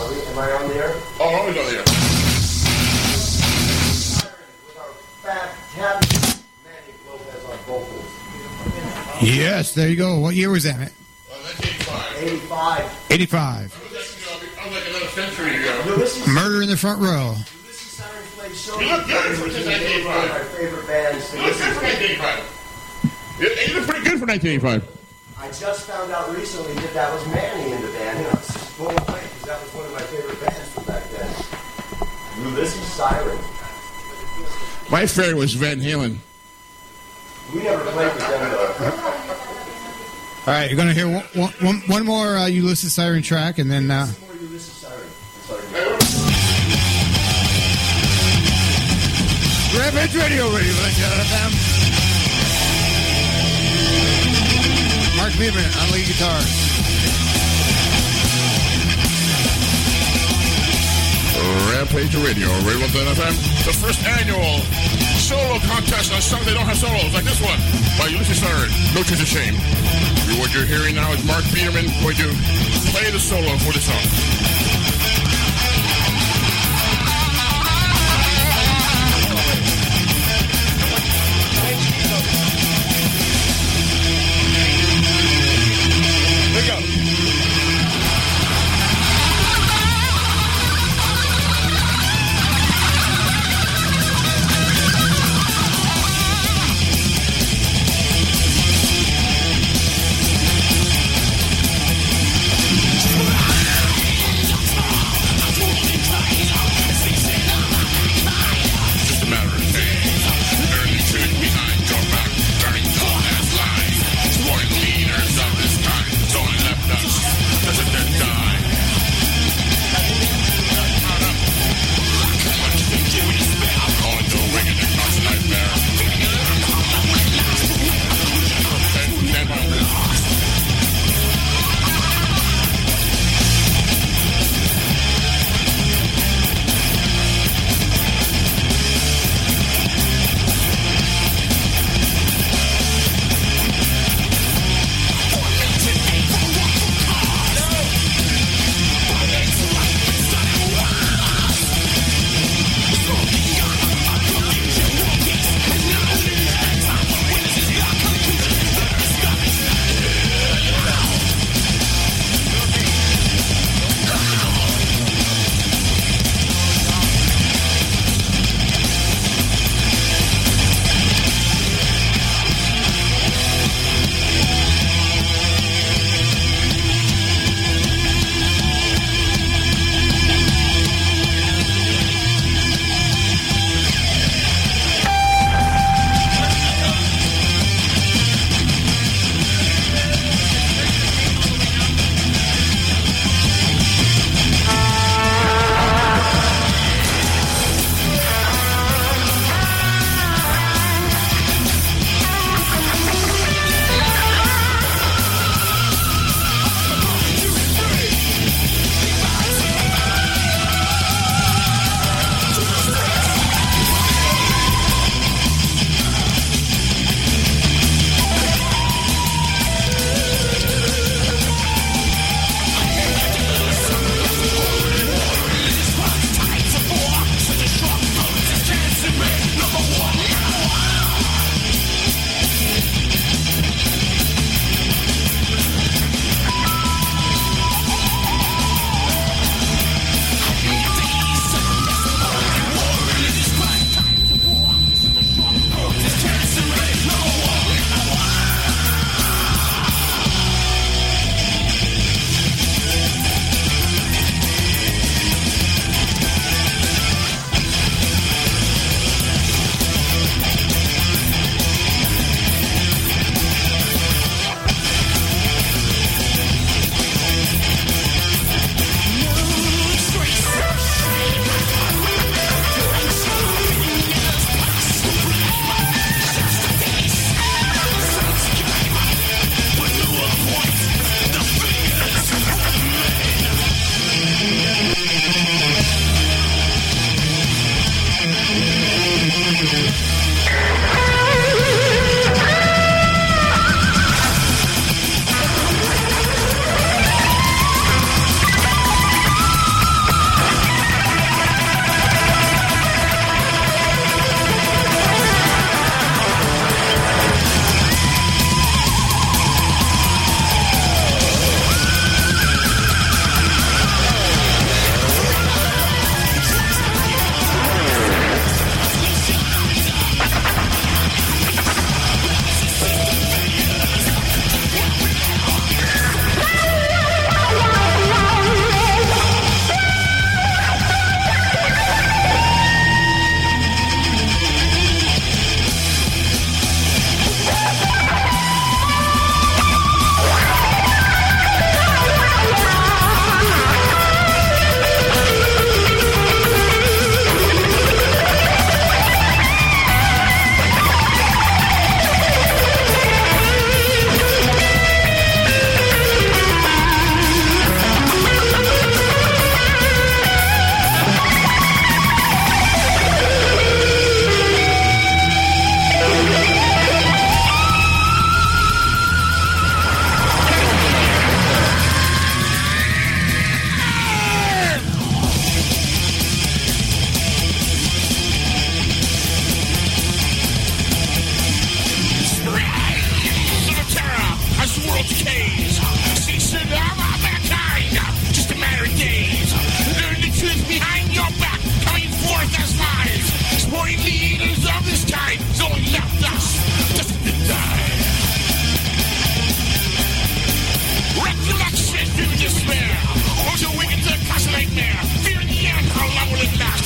Am I on the air? Oh, I'm always on the air. With our fat talented Manny Lopez on vocals. Yes, there you go. What year was that, man? 1985. 85. I'm like another century ago. Murder in the Front Row. Ulysses Siren played so You look good for 1985. One of my favorite bands. You look good for 1985. You look pretty good for 1985. I just found out recently that was Manny in the band. And I was just blown away because that was one of my favorite bands from back then. Ulysses Siren. My favorite was Van Halen. We never played with them though. All right, you're going to hear one more Ulysses Siren track, and then... More Ulysses Siren. Sorry. Rampage Radio, FM. Mark Lieberman on lead guitar. Rampage Radio, Radio FM. The first annual solo contest on songs they don't have solos, like this one, by Ulysses Siren, No Tears of Shame. What you're hearing now is Mark Biederman going to play the solo for the song. Here we go. Just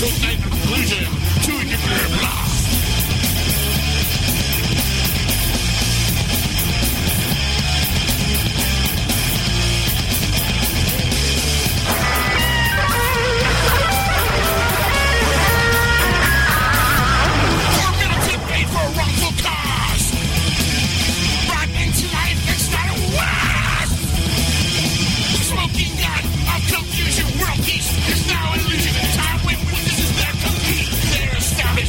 night conclusion to a nuclear blast. It's now an illusion. Time when witnesses that compete. They're astounded.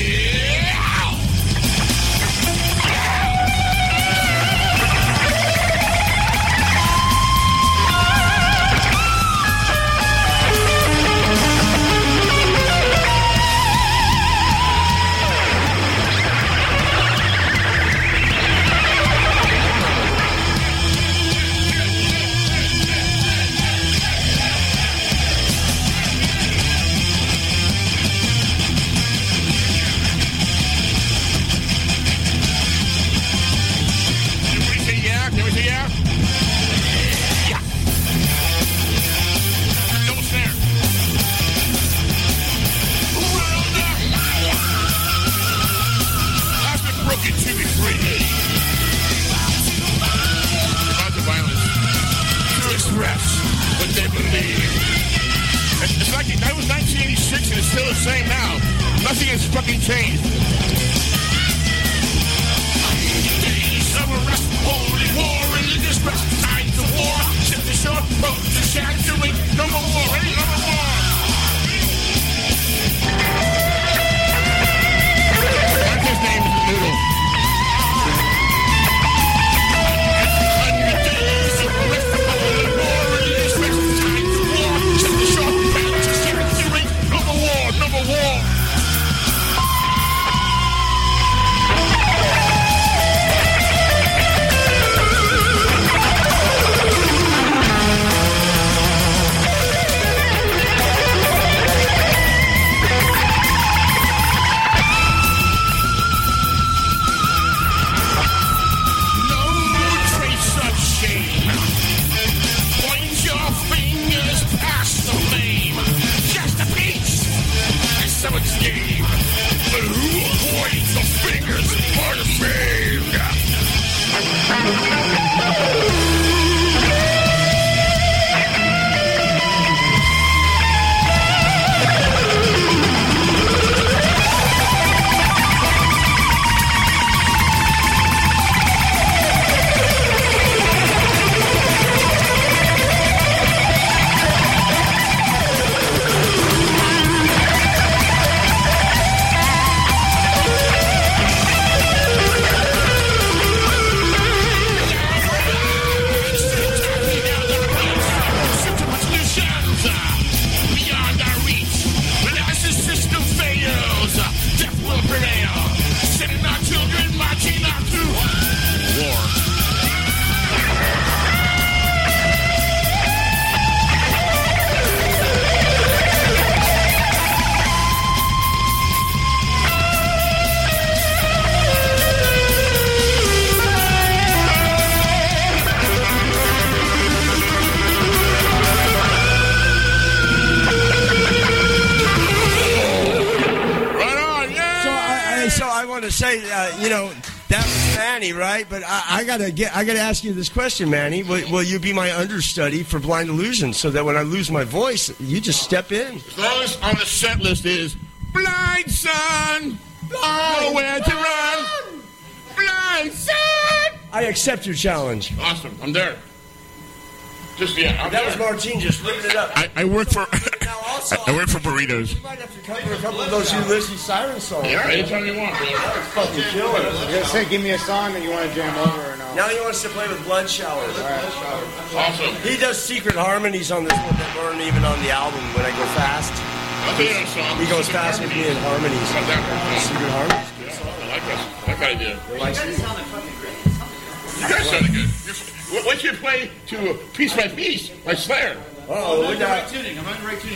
That was Manny, right? But I gotta ask you this question, Manny. Will you be my understudy for Blind Illusion so that when I lose my voice, you just step in? As long as on the set list is Blind Son, nowhere to run. Blind Son. I accept your challenge. Awesome, I'm there. Just yeah, that was Martine just ripping it up. I work for I work for burritos. You might have to cover a couple of those Ulysses Siren songs. Yeah, anytime you want, bro. That was fucking killer. Just say, give me a song that you want to jam over or no. Now he wants to play with Blood Shower. Awesome. He does secret harmonies on this one that weren't even on the album when I go fast. He goes fast with me in harmonies. Secret harmonies. Yeah, I like that. I like that idea. You guys sounded good. Why don't you play to Piece by Piece by Slayer? Oh, I'm in the right tuning. I'm in the right tuning.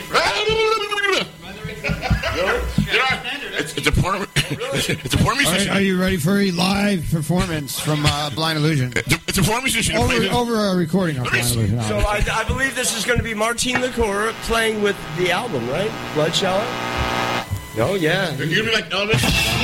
It's a poor. It's a poor musician. Are you ready for a live performance from Blind Illusion? It's a poor musician. Over a recording of Blind Illusion. So I believe this is going to be Martine LaCour playing with the album, right? Blood Shower. Oh, yeah. You're gonna be like Elvis?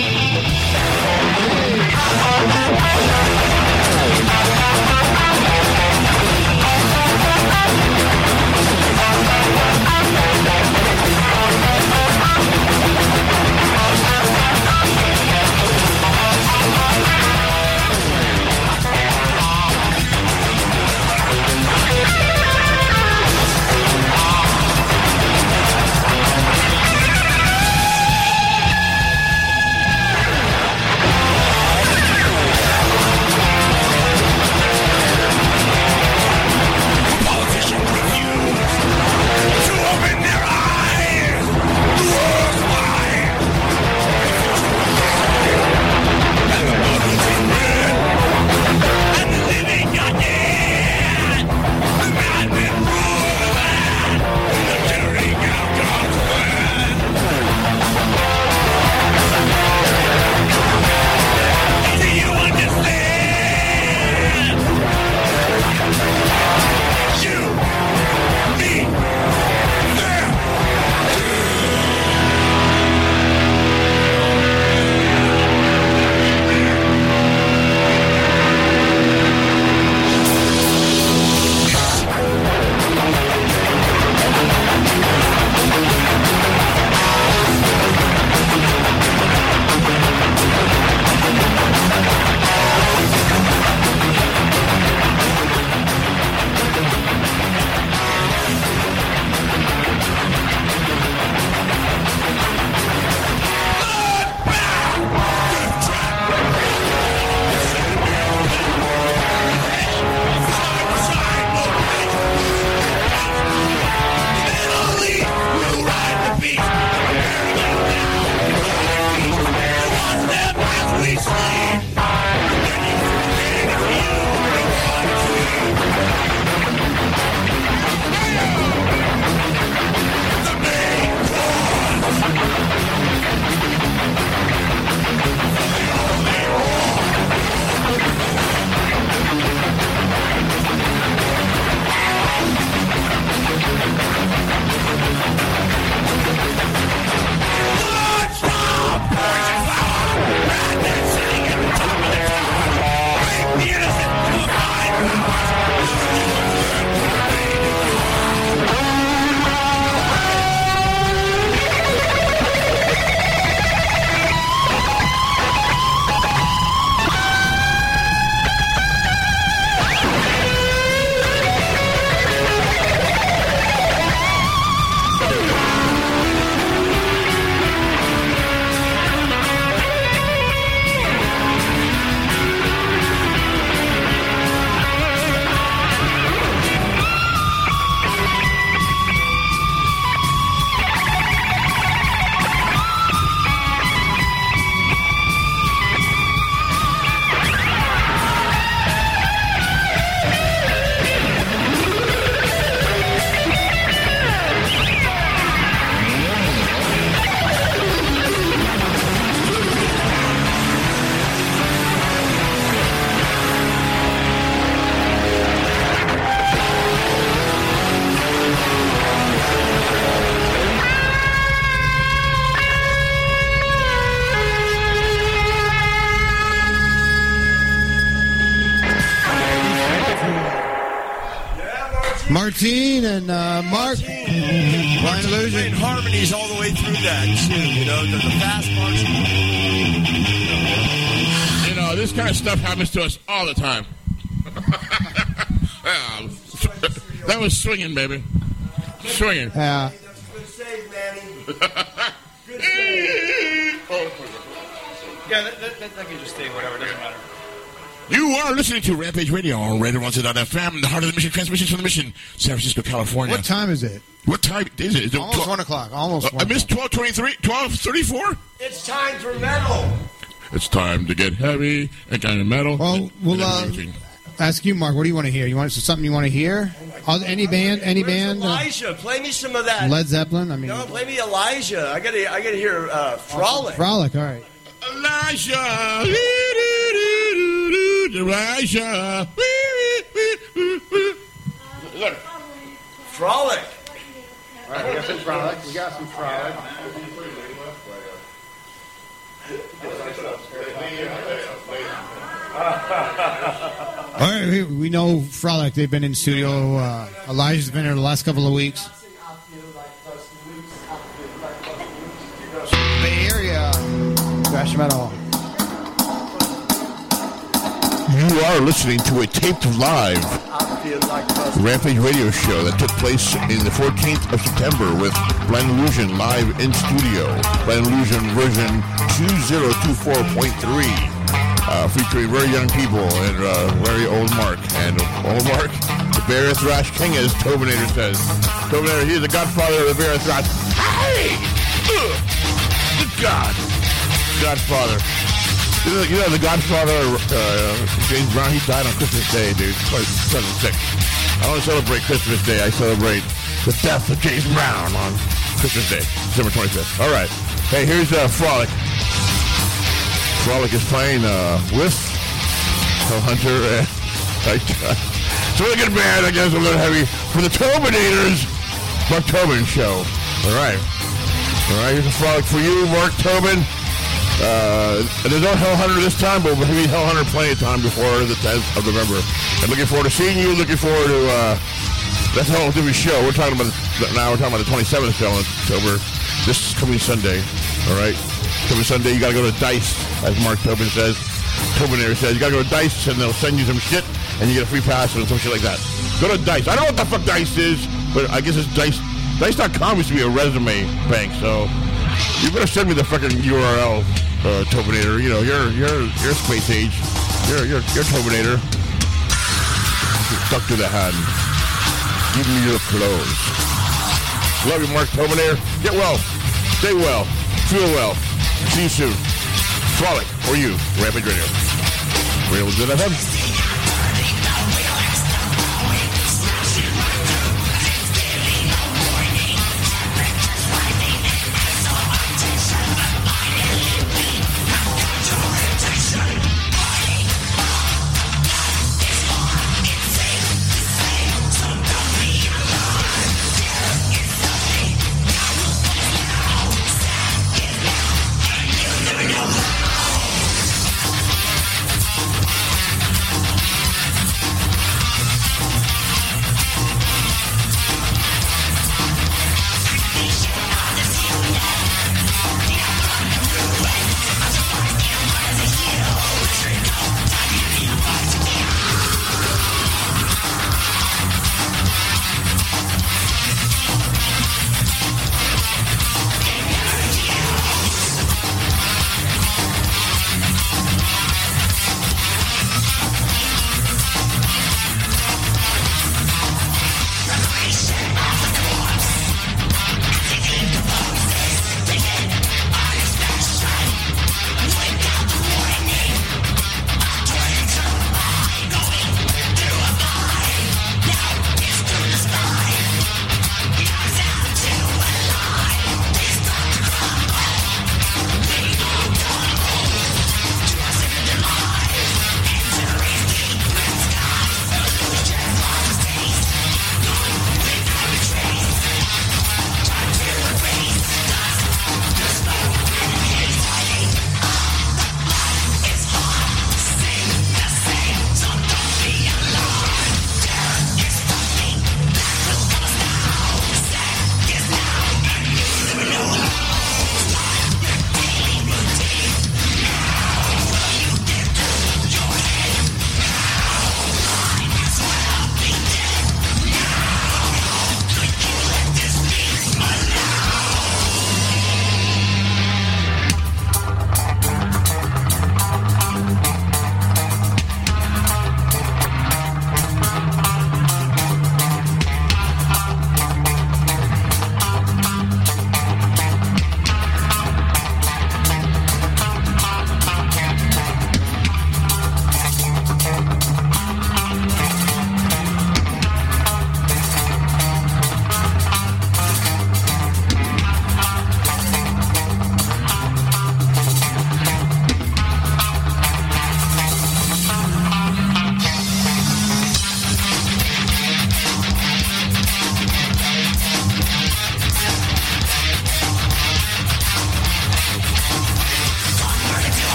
Martine and Mark. Blind Illusion. Playing harmonies all the way through that, too. You know, the fast parts. You know, this kind of stuff happens to us all the time. Yeah. That was swinging, baby. Swinging. Yeah. Good save, Manny. Good save. Yeah, that can just stay whatever. It doesn't matter. You are listening to Rampage Radio on Radio1.FM, the heart of the mission, transmissions from the mission, San Francisco, California. What time is it? What time is it? Is it Almost 1 o'clock. Almost 1 I missed 12:23, 12:34? It's time for metal. It's time to get heavy and kind of metal. Well, we'll ask you, Mark, what do you want to hear? You want something you want to hear? Any band? Elijah, play me some of that. Led Zeppelin? No, play me Elijah. I gotta hear Frolic. Frolic, all right. Elijah. Elijah. Frolic. All right, we got some Frolic. All right, we know Frolic. They've been in studio. Elijah's been here the last couple of weeks. Bay Area thrash metal. You are listening to a taped live Rampage radio show that took place in the 14th of September with Blind Illusion live in studio. Blind Illusion version 2024.3. Featuring very young people and very old Mark. And old Mark, the Bear Thrash King, as Tobinator says. Tobinator, he's the godfather of the Bear Thrash. Hey! Good God. Godfather. You know, the godfather, James Brown, he died on Christmas Day, dude. 2006. I don't celebrate Christmas Day. I celebrate the death of James Brown on Christmas Day, December 25th. All right. Hey, here's Frolic. Frolic is playing with Hunter and it's a really good band, I guess, a little heavy for the Tobinators. Mark Tobin Show. All right, here's a Frolic for you, Mark Tobin. There's no Hell Hunter this time, but we'll have Hell Hunter plenty of time before the 10th of November. I'm looking forward to seeing you. Looking forward to that's a whole different show. We're talking about the 27th show in October. This coming Sunday. All right. Coming Sunday, you got to go to Dice, as Mark Tobin says. Tobinator says, you got to go to Dice, and they'll send you some shit, and you get a free pass and some shit like that. Go to Dice. I don't know what the fuck Dice is, but I guess it's Dice. Dice.com used to be a resume bank, so you better send me the fucking URL, Tobinator. You know, you're space age. You're Tobinator. Stuck to the hand. Give me your clothes. Love you, Mark Tobinator. Get well. Stay well. Feel well. See you soon. Frolic for you, Rampage Radio. Radio.fm.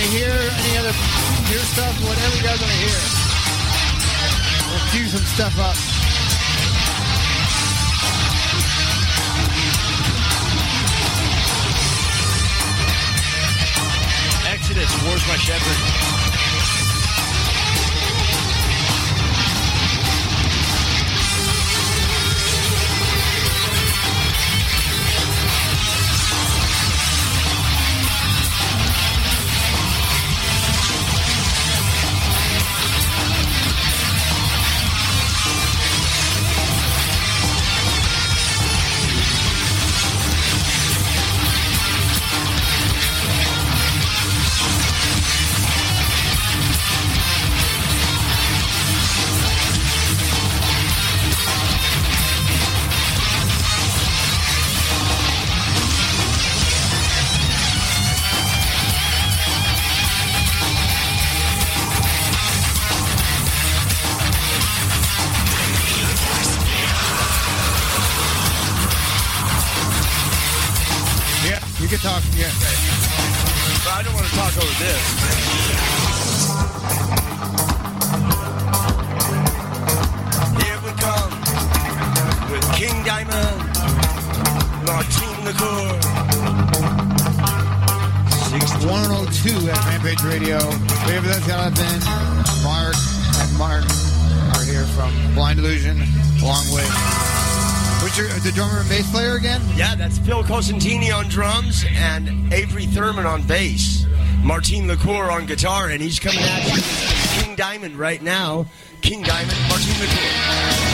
to hear any other your stuff, whatever you guys want to hear. We'll cue some stuff up. Exodus, Wars My Shepherd. You can talk, yeah. But I don't want to talk over this. Here we come with King Diamond, Martin LaCour. 102 at Rampage Radio. We have those Jonathan, Mark, and Martin are here from Blind Illusion, along with the drummer and bass player again? Yeah, that's Phil Cosentini on drums and Avery Thurman on bass. Martin LaCour on guitar, and he's coming at you with King Diamond right now. King Diamond, Martin LaCour.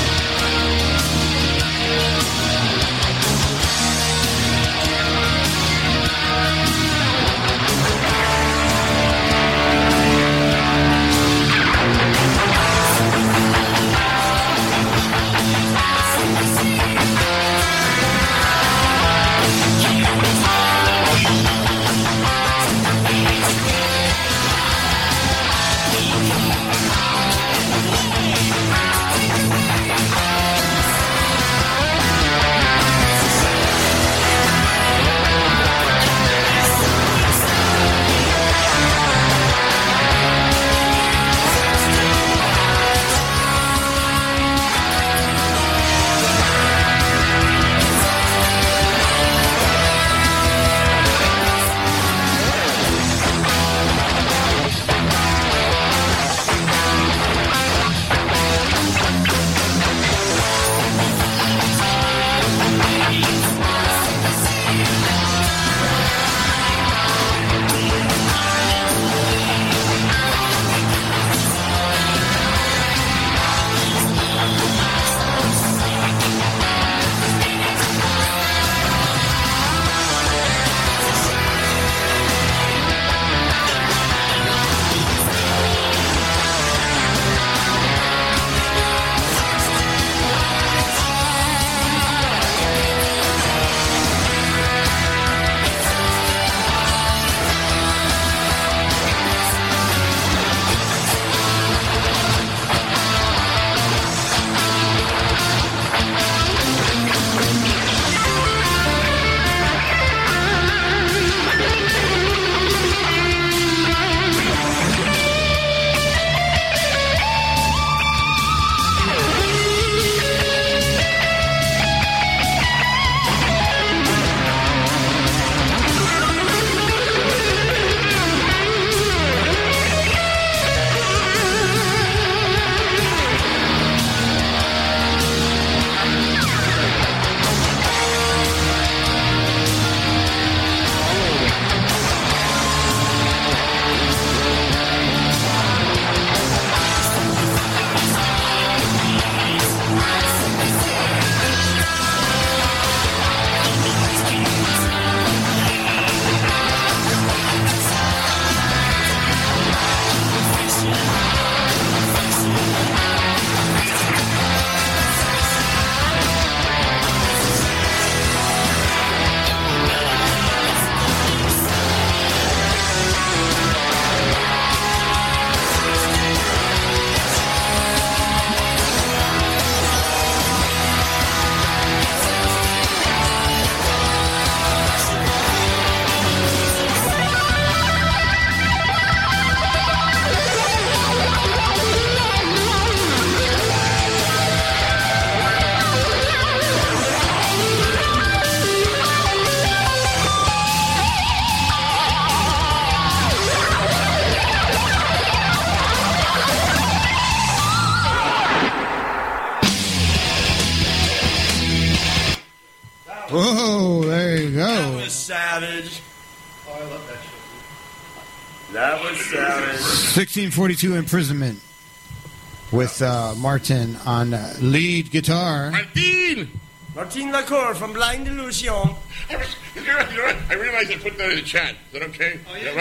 That was 1642 imprisonment with Martin on lead guitar. Martin Lacour from Blind Illusion. You're right. I realize I put that in the chat. Is that okay? Oh, yeah.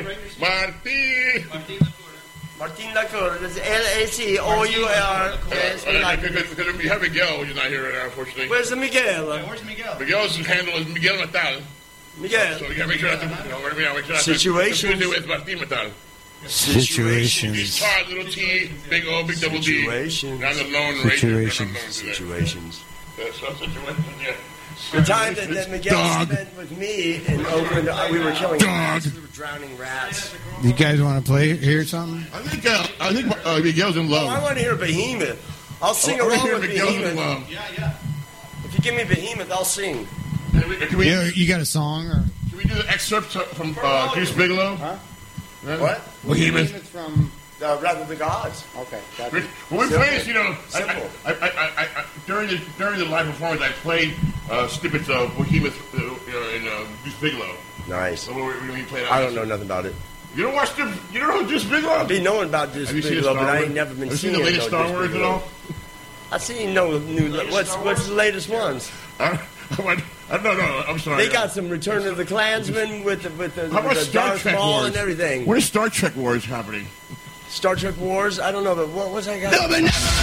Martin Lacour. That's Lacour. Because we have Miguel, who's not here right now, unfortunately. Where's the Miguel? Where's Miguel? Miguel's handle is Miguel Natal. Miguel. So we gotta make sure not to, Situations. confuse it with Martin Natal. Situations. He's taught little T, big O, big double D. Situations. Not the lone ranger. Situations. Situations. That's some situation, yeah. The time that Miguel spent with me in Oakland, we were killing rats. We were drowning rats. You guys want to play here something? I think Miguel's in love. Oh, I want to hear Behemoth. I'll sing I wanna along hear with Miguel's in Behemoth. love. Yeah. If you give me Behemoth, I'll sing. Can we, You got a song? Or? can we do the excerpt from Deuce Bigelow? Huh? What? Behemoth. From... Wrath of the Gods. Okay. When we play this, Simple. I during the live performance, I played snippets of Behemoth in Deuce Bigelow. Nice. So we played I don't know nothing about it. You don't watch you don't know Deuce Bigelow? I've been knowing about this Have you seen Bigelow, Star but I Wars? ain't never been Have you seeing seen the latest no Star Deuce Wars at Bigelow. all? I seen no new. What's the latest ones? No, I'm sorry. They got some Return of the Klansman with the How about with the Star Darth Trek Maul Wars? and everything. When is Star Trek Wars happening? Star Trek Wars? I don't know, but what was I got? There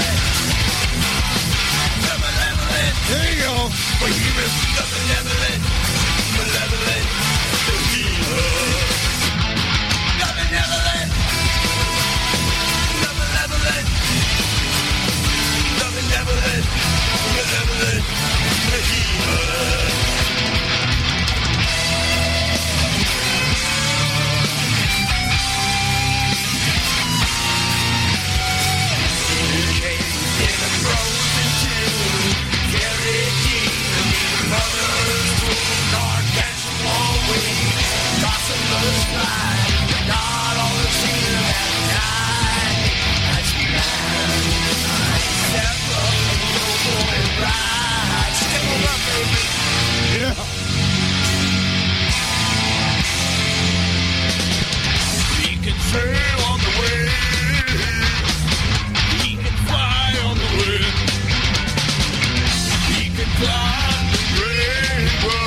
you go. He can sail on the wind. He can fly on the wind. He can climb the rainbow.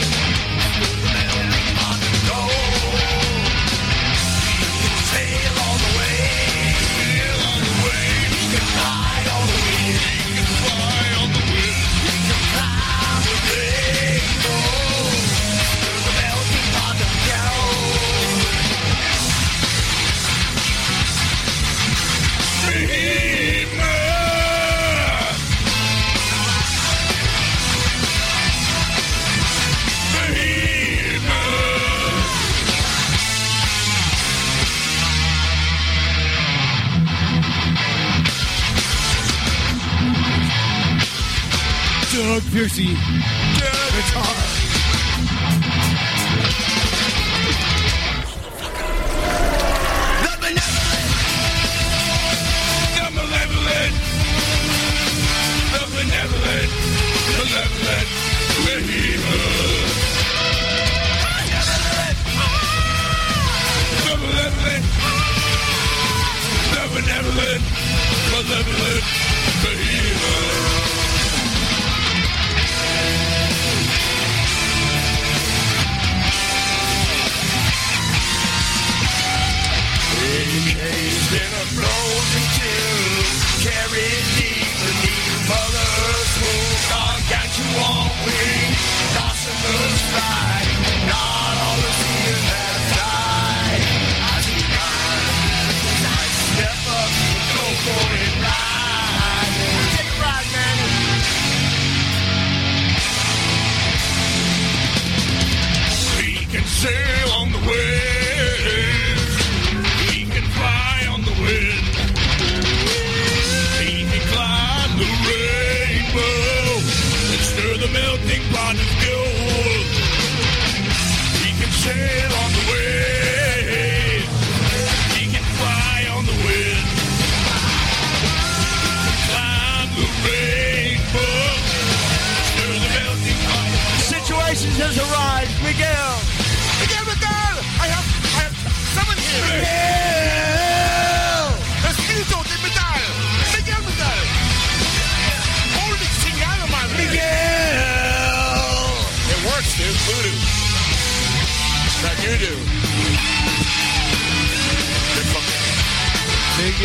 On the gold. He can sail on the wind. Sail on the wind. He can fly on the wind. He can fly on the wind. He can climb the rainbow. Through the melting pot of gold. Doug Piercy. Guitar.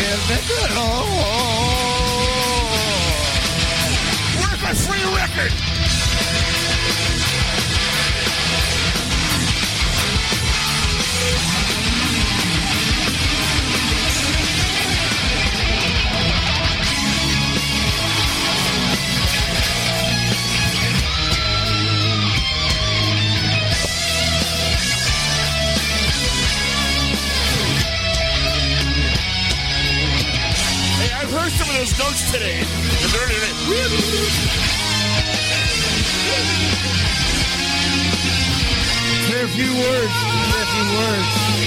give it Where's my free record? I've heard some of those notes today. Say a few words. Say a few words.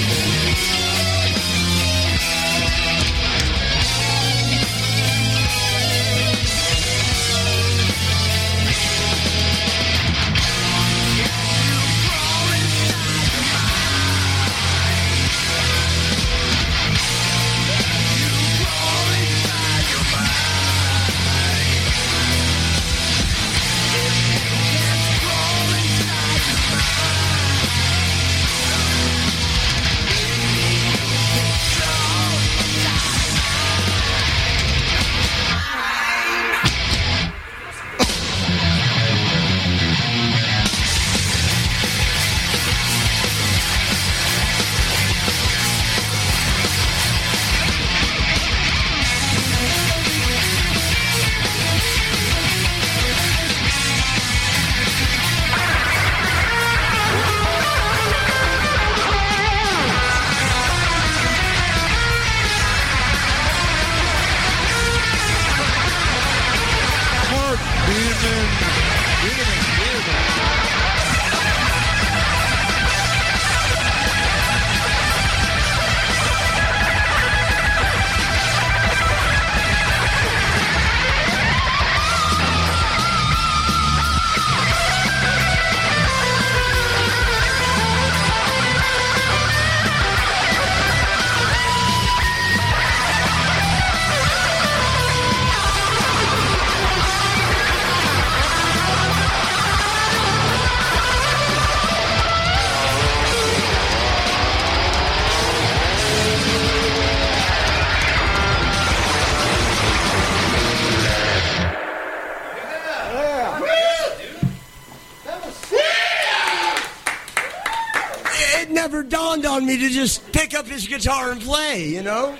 It never dawned on me to just pick up his guitar and play, you know?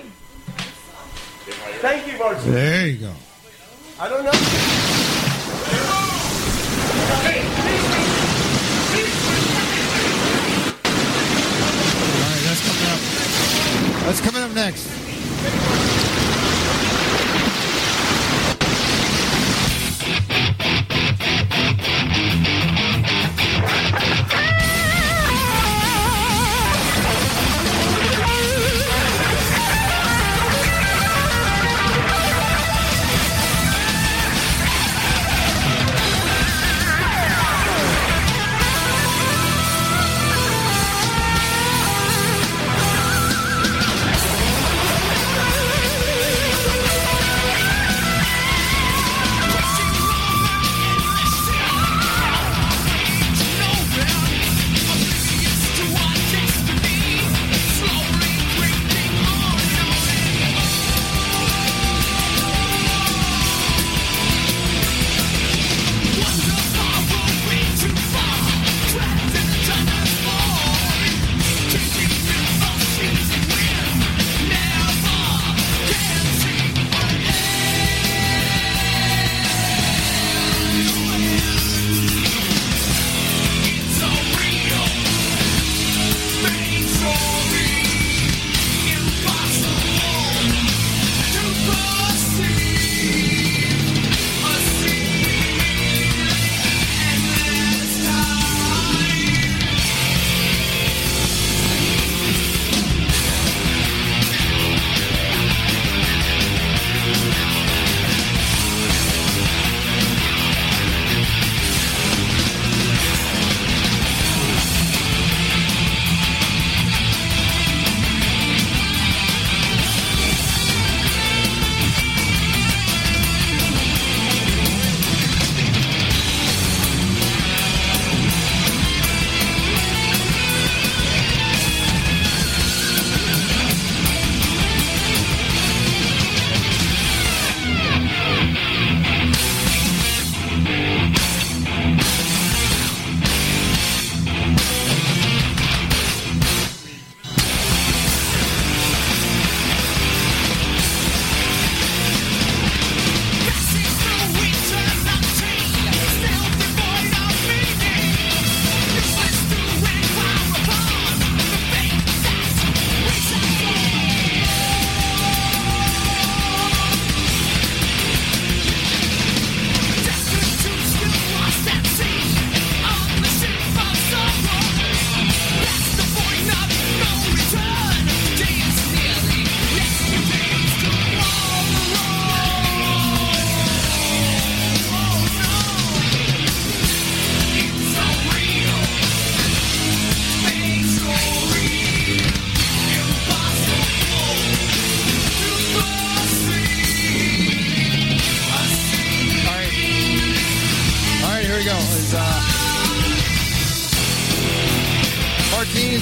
Thank you, Martin. There you go. I don't know. All right, that's coming up. That's coming up next.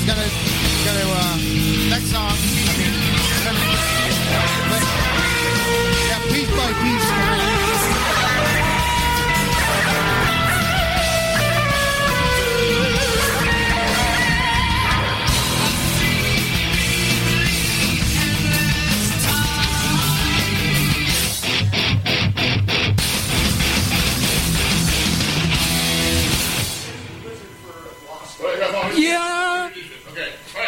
gonna next song. I mean, yeah, piece by piece. Yeah. Okay.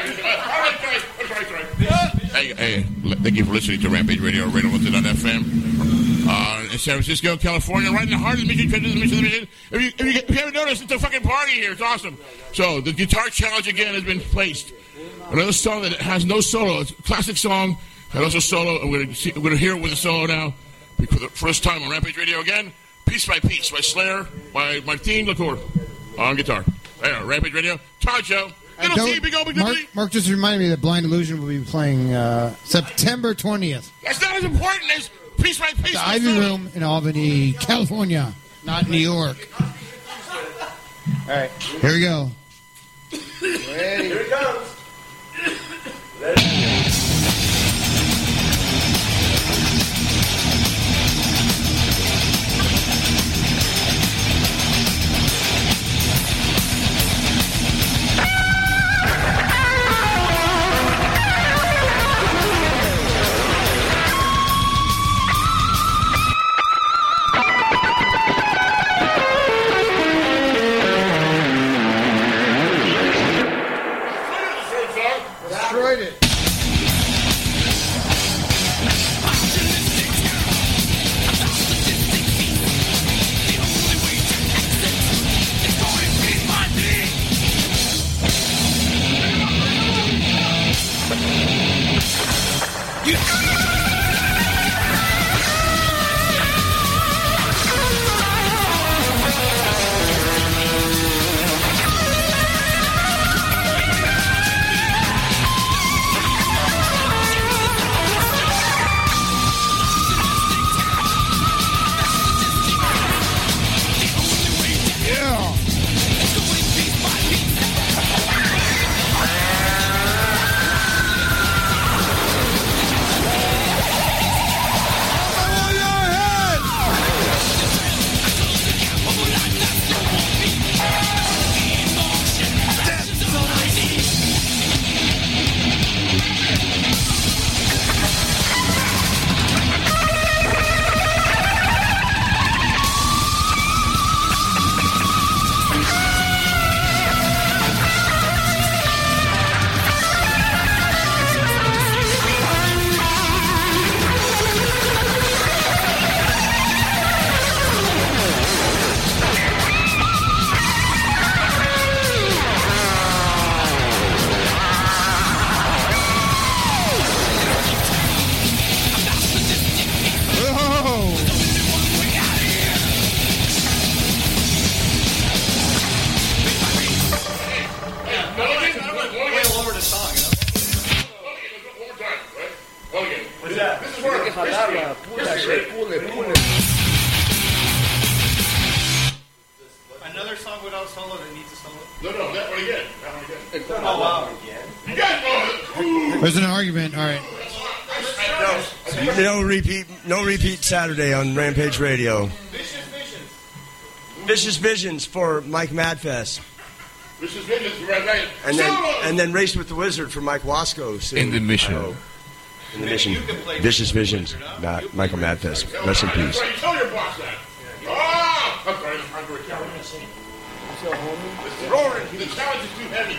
Hey, thank you for listening to Rampage Radio, Radio Limited on FM. In San Francisco, California, right in the heart of the mission. If you haven't noticed, it's a fucking party here. It's awesome. So the guitar challenge again has been placed. Another song that has no solo. It's a classic song. And also solo. We're going to hear it with a solo now. For the first time on Rampage Radio again. Piece by Piece by Slayer, by Martin LaCour on guitar. There, Rampage Radio. Todd Show. Mark just reminded me that Blind Illusion will be playing September 20th. That's not as important as Piece by Piece. The Ivy Room in Albany, California, not New York. All right, here we go. Ready? Here it comes. Ready? Destroyed it. Another song without solo that needs a solo? No, that one again. Oh, wow. There's an argument. All right. No repeat Saturday on Rampage Radio. Vicious Visions for Mike Madfest. Vicious Visions, right. And then Race with the Wizard for Mike Wasco. Soon. In the mission. In the mission. Vicious Visions, not Michael Madfest. Rest in peace. You tell your boss that. I'm sorry. I'm very careful. Roaring. The challenge is too heavy.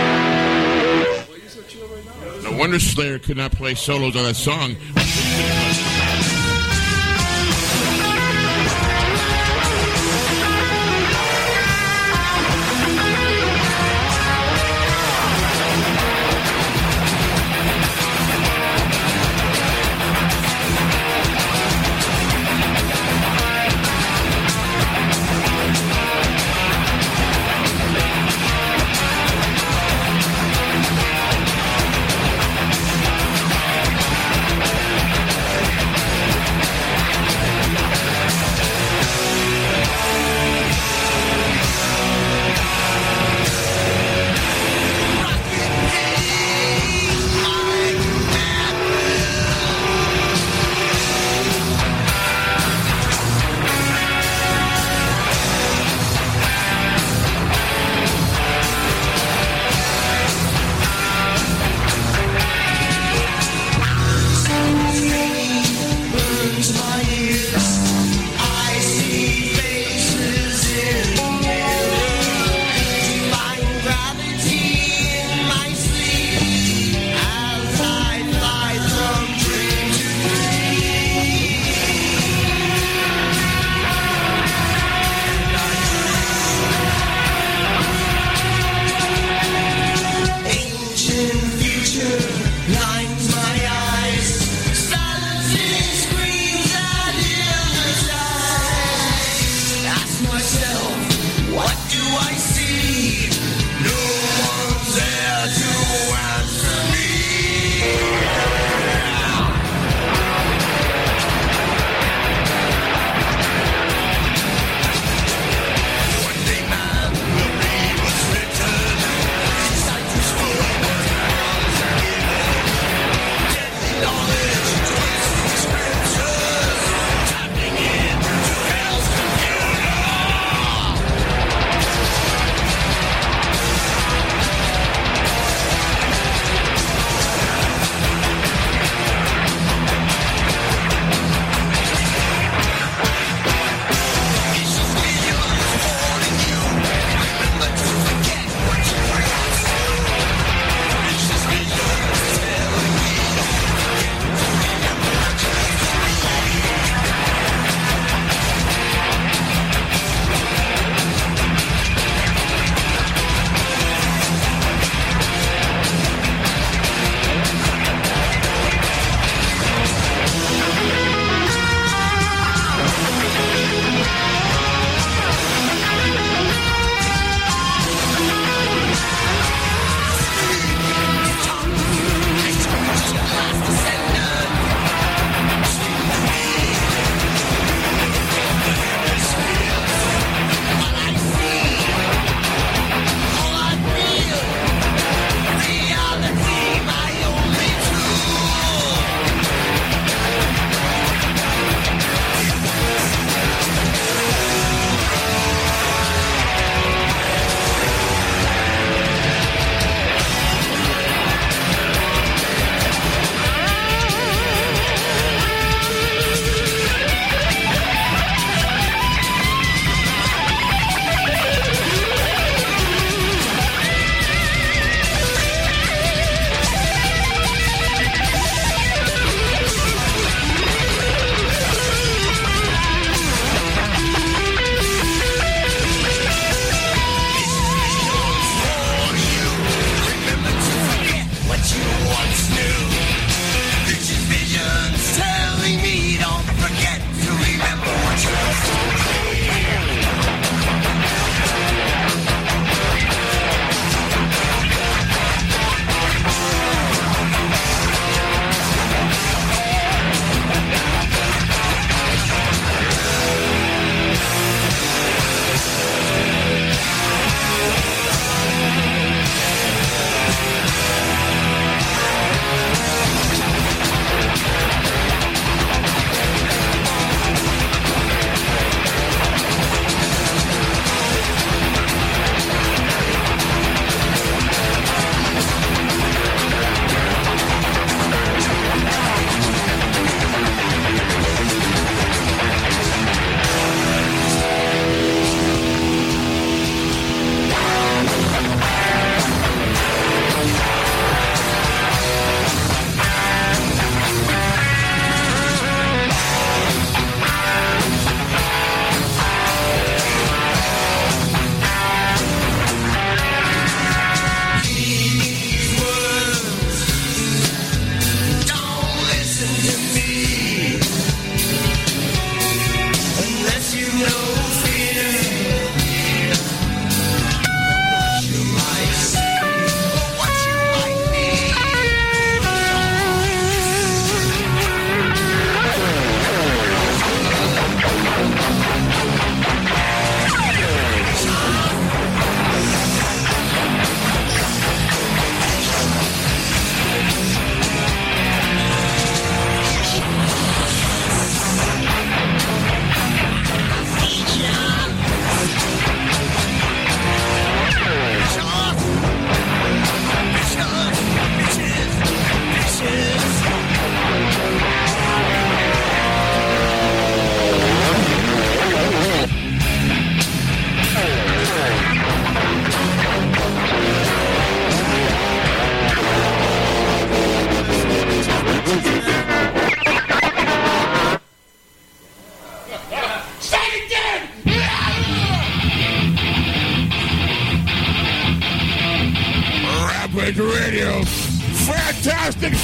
No wonder Slayer could not play solos on that song.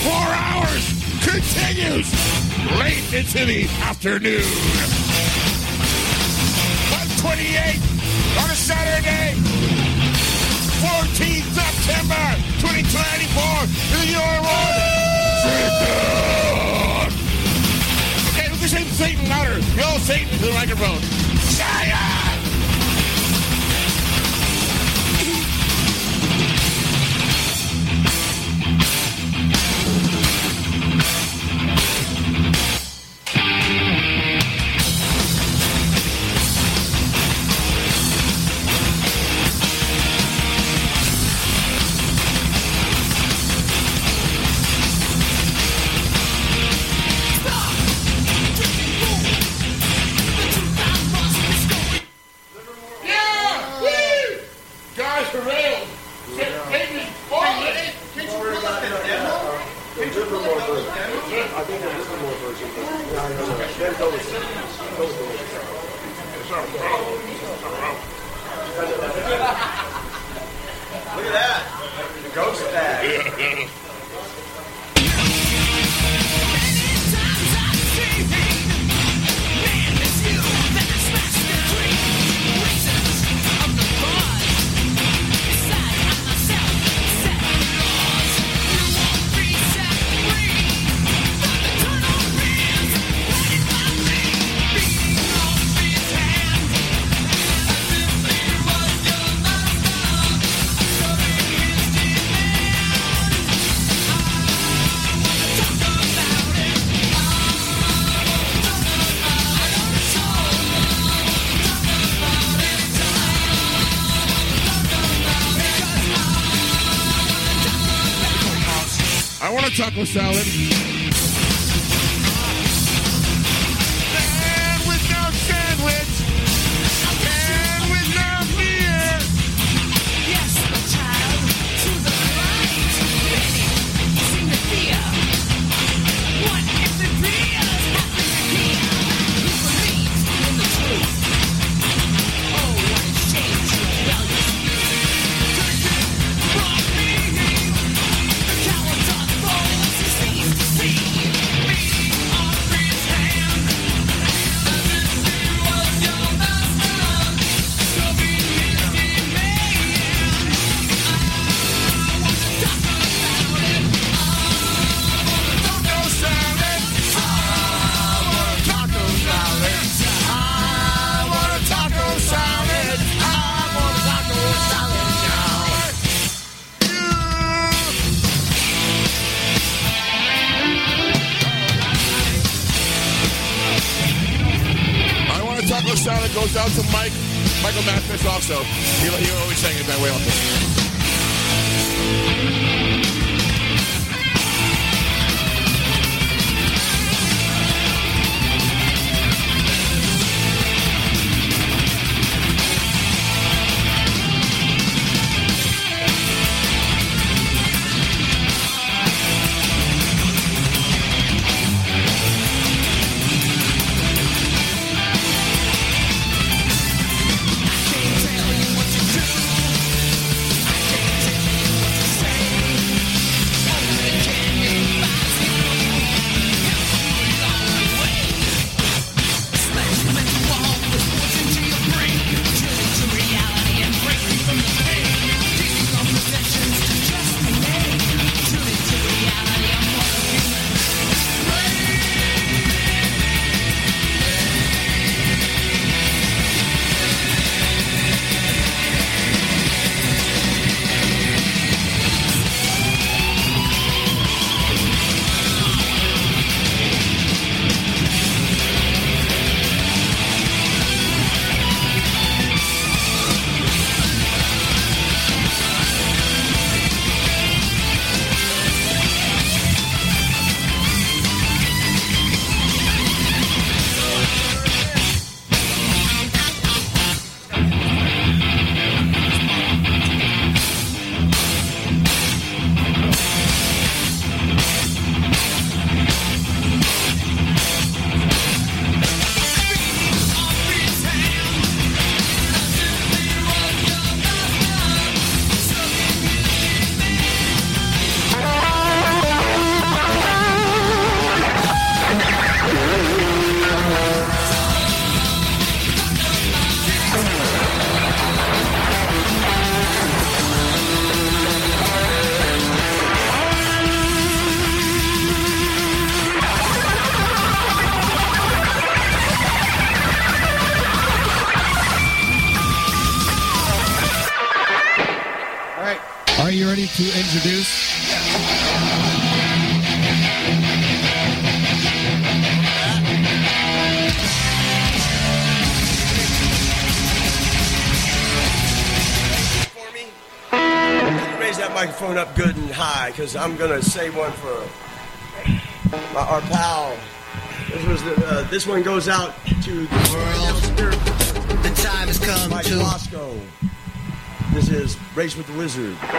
4 hours continues late into the afternoon. 128 on a Saturday, 14th September 2024, in the Euro Road. Okay, we can say Satan louder. Yell Satan to the microphone. Satan! Look at that. The ghost bag. I want a taco salad. And with no sandwich. And with no beer. Yes, my child, to the right. Sing the fear. What if the fears happen here? Who believes in the truth? Oh, what a shame to rebellious youth. Take it from me. The cowards are those who cease to see. Beating on his hand. As if he was your master. Shoving his demand. I want to talk about it. Taco salad. I want a taco salad. I want a taco salad. I want a taco salad now. I want a taco salad goes out to Michael Mathis also. He always sang it that way also. Can't tell you what to do. I can't tell you what to say. to introduce? For me? Raise that microphone up good and high, because I'm going to say one for our pal. This one goes out to the world. The time has come Mike to Wasco. This is Race with the Lizard. Song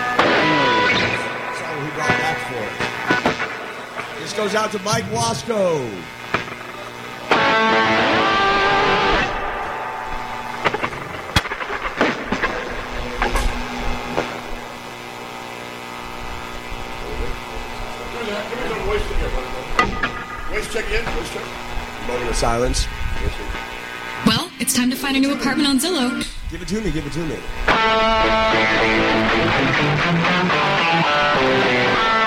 he brought back for us. This goes out to Mike Wasco. Voice check in. Voice check. Moment of silence. Well, it's time to find a new apartment on Zillow. Give it to me. Give it to me.